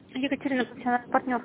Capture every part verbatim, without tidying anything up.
Екатерина, профессиональный партнер.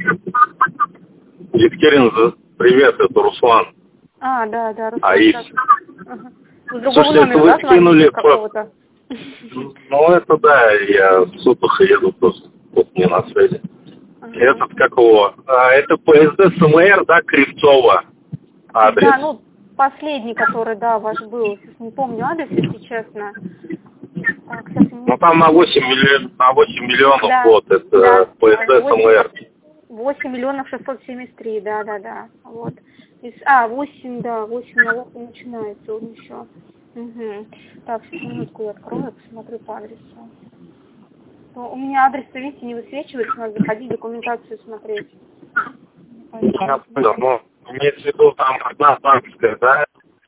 Екатерина, привет, это Руслан. А, да, да, Руслан. Аис. Ага. С другого Слушайте, номера, вы да, скинули какого-то? Ну, это да, я с отдыха еду просто, вот не на связи. Ага. Этот, какого? А, это ПСД СМР, да, Кривцова. Адрес. Да, ну, последний, который, да, ваш был. Сейчас не помню адрес, если честно. Так, сейчас не... Ну, там на восемь миллионов, на восемь миллионов, да, вот, это да, ПСД СМР. восемь миллионов шестьсот семьдесят три, да, да, да. Вот. А, восемь, да, восемь на восемь начинается он еще. Угу. Так, сейчас минутку я открою, посмотрю по адресу. Но у меня адрес, видите, не высвечивается, надо заходить, документацию смотреть. Я понял, но имеется в виду там одна банковская, да?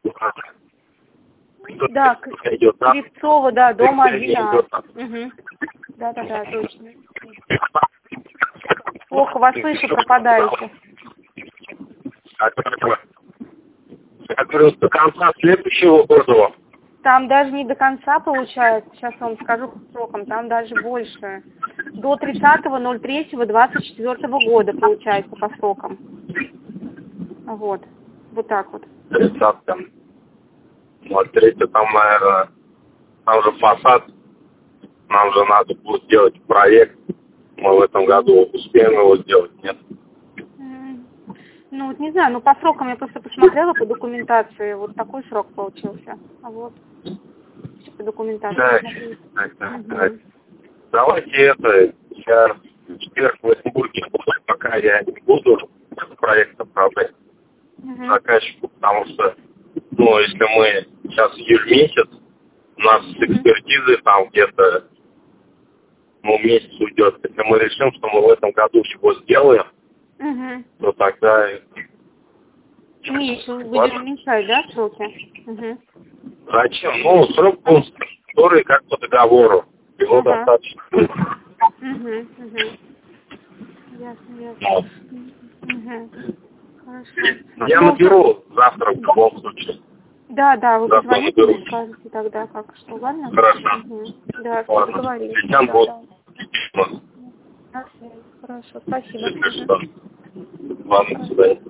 Да, Кривцова, да, дом один. Угу. Да, да, да, точно. Плохо вас слышу, пропадаете. Я говорю, до конца следующего года. Там даже не до конца получается, сейчас вам скажу по срокам, там даже больше. До тридцатого ноль третьего двадцать четвёртого года получается по срокам. Вот. Вот так вот. тридцатого ноль третьего там, наверное, там же фасад. Нам же надо будет делать проект. Мы в этом году успеем его сделать, нет? Ну, вот не знаю, ну по срокам я просто посмотрела по документации, вот такой срок получился. А вот по документации. Да, так, так, так. Давайте это, я в четверг в Оренбурге, пока я не буду проект отправлять угу. заказчику, потому что, ну, если мы сейчас июль месяц, у нас с экспертизой там где-то, ну, месяц уйдет. Если мы решим, что мы в этом году всего сделаем, угу. то тогда... Меньше, будем уменьшать, да, сроки? Угу. Зачем? Ну, срок был, который как по договору. Его ага. достаточно. Угу, угу. Ясно, ясно. Вот. Угу. Хорошо. Я ну, наберу завтра в любом случае. Да, да, вы позвоните и скажете тогда, как что, ладно? Хорошо. Угу. Да, все, ладно. договорились. Да, да. да. Хорошо, спасибо. Если что. Ладно, до свидания.